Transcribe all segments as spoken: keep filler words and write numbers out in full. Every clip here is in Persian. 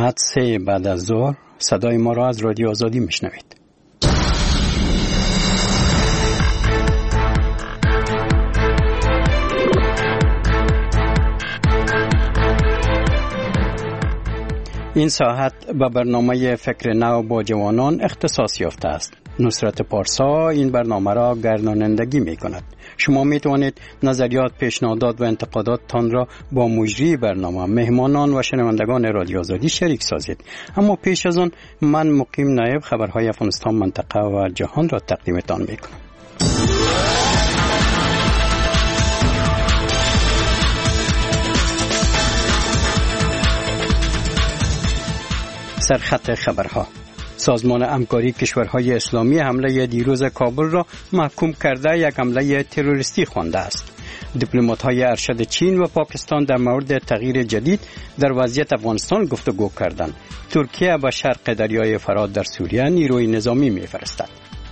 ساعت سه بعد از ظهر صدای ما را از رادیو آزادی میشنوید. این ساعت به برنامه فکر نو با جوانان اختصاص یافته است. نصرت پارسا این برنامه را گردانندگی می کند. شما می توانید نظریات، پیشنهادات و انتقاداتتان را با مجری برنامه، مهمانان و شنوندگان رادیو آزادی شریک سازید. اما پیش از آن من مقیم نایب خبرهای افغانستان، منطقه و جهان را تقدیمتان می کنم. سرخط خبرها: سازمان همکاری کشورهای اسلامی حمله دیروز کابل را محکوم کرده یک حمله تروریستی خوانده است. دیپلمات‌های ارشد چین و پاکستان در مورد تغییر جدید در وضعیت افغانستان گفتگو کردند. ترکیه به شرق دریای فرات در سوریه نیروی نظامی می‌فرستد.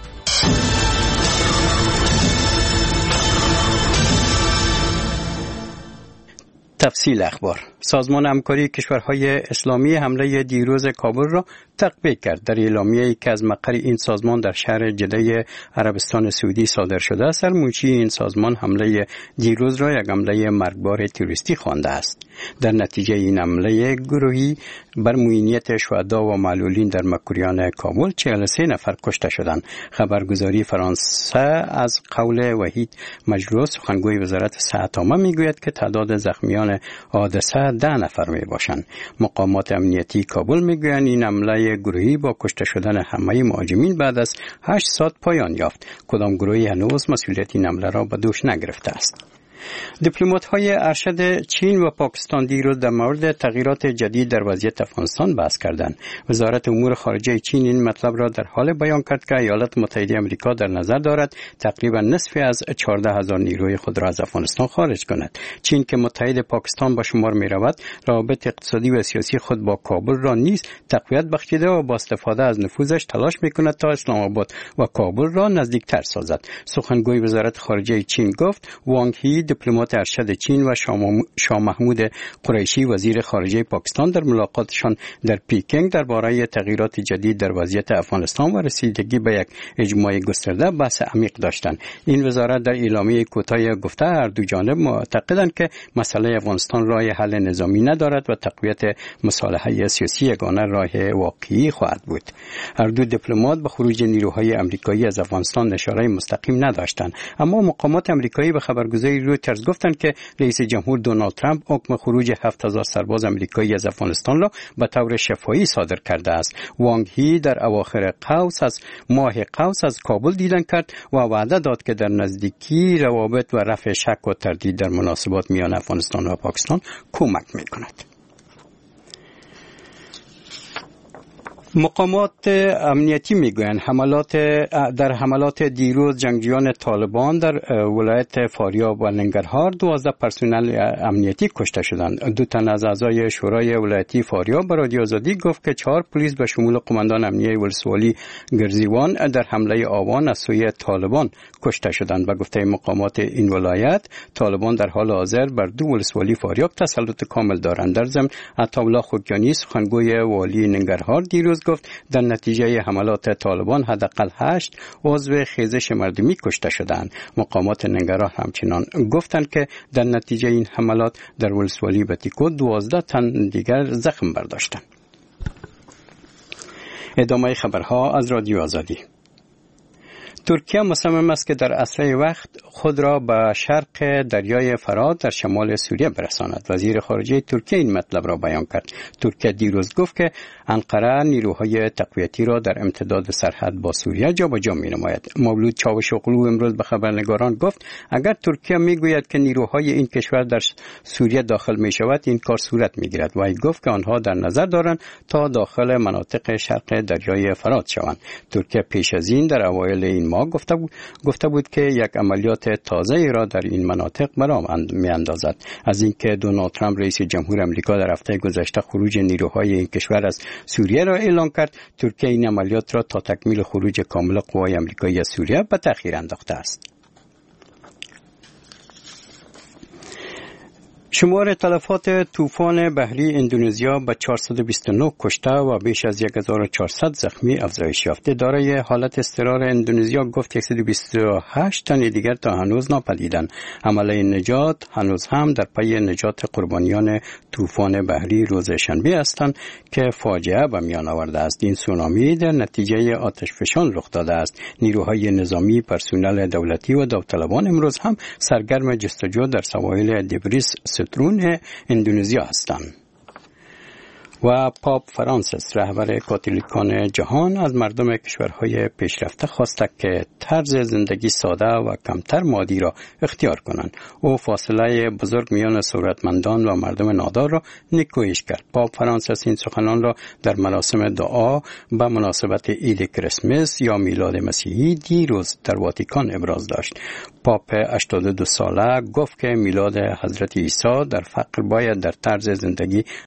تفصیل اخبار: سازمان همکاری کشورهای اسلامی حمله دیروز کابل را تقویت کرد. در اعلامیه‌ای که از مقر این سازمان در شهر جده عربستان سعودی صادر شده، سرمنشی این سازمان حمله دیروز را یک حمله مرگبار تروریستی خوانده است. در نتیجه این حمله گروهی بر معینیت شهدا و معلولین در مکریان کابل چهل و سه نفر کشته شدند. خبرگزاری فرانسه از قول وحید مجروح، سخنگوی وزارت صحت عامه، میگوید که تعداد زخمیان حادثه ده نفر می باشند. مقامات امنیتی کابل میگویند این حمله گروهی با کشته شدن همه مهاجمین بعد از هشت ساعت پایان یافت. کدام گروهی هنوز مسئولیت این حمله را به دوش نگرفته است. دیپلمات‌های ارشد چین و پاکستان دیروز در مورد تغییرات جدید در وضعیت افغانستان بحث کردند. وزارت امور خارجه چین این مطلب را در حال بیان کرد که ایالات متحده آمریکا در نظر دارد تقریبا نصف از چهارده هزار نیروی خود را از افغانستان خارج کند. چین که متحد پاکستان به شمار می رود، روابط اقتصادی و سیاسی خود با کابل را نیز تقویت بخشیده و با استفاده از نفوذش تلاش می کند تا اسلام آباد و کابل را نزدیکتر سازد. سخنگوی وزارت خارجه چین گفت وانگ هی، دیپلمات ارشد چین، و شاه محمود قریشی، وزیر خارجه پاکستان، در ملاقاتشان در پیکنگ درباره تغییرات جدید در وضعیت افغانستان و رسیدگی به یک اجماع گسترده بحث عمیق داشتند. این وزارت در اعلامیه کوتاه گفته هر دو جانب معتقدند که مسئله افغانستان راه حل نظامی ندارد و تقویت مصالحه سیاسی یگانه راه واقعی خواهد بود. هر دو دیپلمات به خروج نیروهای آمریکایی از افغانستان اشاره مستقیم نداشتند، اما مقامات آمریکایی به خبرگزاری رویترز گفتند که رئیس جمهور دونالد ترامپ حکم خروج هفت هزار سرباز آمریکایی از افغانستان را به طور شفاهی صادر کرده است. وانگ هی در اواخر قوس از ماه قوس از کابل دیدن کرد و وعده داد که در نزدیکی روابط و رفع شک و تردید در مناسبات میان افغانستان و پاکستان کمک می‌کند. مقامات امنیتی میگویند حملات در حملات دیروز جنگجویان طالبان در ولایت فاریاب و ننگرهار دوازده پرسنل امنیتی کشته شدند. دو تن از اعضای شورای ولایتی فاریاب به رادیو آزادی گفت که چهار پلیس به شمول قماندان امنیه ولسوالی گرزیوان در حمله آوان از سوی طالبان کشته شدند. به گفته مقامات این ولایت، طالبان در حال حاضر بر دو ولسوالی فاریاب تسلط کامل دارند. در ضمن عطاالله خوکیانی، سخنگوی والی ننگرهار، دیروز گفت در نتیجه حملات طالبان حداقل هشت عضو خیزش مردمی کشته شدند. مقامات ننگرهار همچنان گفتند که در نتیجه این حملات در ولسوالی بتیکو دوازده تن دیگر زخم برداشتند. ادامه خبرها از رادیو آزادی. ترکیه مصمم است که در اسرع وقت خود را به شرق دریای فرات در شمال سوریه برساند. وزیر خارجه ترکیه این مطلب را بیان کرد. ترکیه دیروز گفت که انقره نیروهای تقویتی را در امتداد سرحد با سوریه جابجا می‌نماید. مولود چاوشوغلو امروز به خبرنگاران گفت اگر ترکیه میگوید که نیروهای این کشور در سوریه داخل می‌شود، این کار صورت می‌گیرد. و گفت که آنها در نظر دارند تا داخل مناطق شرق دریای فرات شوند. ترکیه پیش از این در اوایل این ماه گفته بود گفته بود که یک عملیات تازه را در این مناطق برام می‌اندازد. از اینکه دونالد ترامپ رئیس جمهور آمریکا در هفته گذشته خروج نیروهای این کشور از سوریه را اعلام کرد، ترکیه این عملیات را تا تکمیل خروج کامل قوای آمریکایی از سوریه به تأخیر انداخته است. شمار تلفات طوفان بحری اندونزیا به چهارصد و بیست و نه کشته و بیش از هزار و چهارصد زخمی افزایش یافته. اداره حالت اضطرار اندونزیا گفت صد و بیست و هشت تن دیگر تا هنوز ناپدیدند. عمله نجات هنوز هم در پی نجات قربانیان طوفان بحری روز شنبه هستند که فاجعه به میان آورده است. این سونامی در نتیجه آتشفشان رخ داده است. نیروهای نظامی، پرسنل دولتی و داوطلبان امروز هم سرگرم جستجو در سواحل دبریس سترون اندونزیا هستند. و پاپ فرانسیس رهبر کاتولیکان جهان از مردم کشورهای پیشرفته خواسته که طرز زندگی ساده و کمتر مادی را اختیار کنند. او فاصله بزرگ میان ثروتمندان و مردم نادار را نیکویش کرد. پاپ فرانسیس این سخنان را در مراسم دعا به مناسبت عید کریسمس یا میلاد مسیحی دیروز در واتیکان ابراز داشت. پاپ هشتاد و دو ساله گفت که میلاد حضرت عیسی در فقر باید در طرز زندگی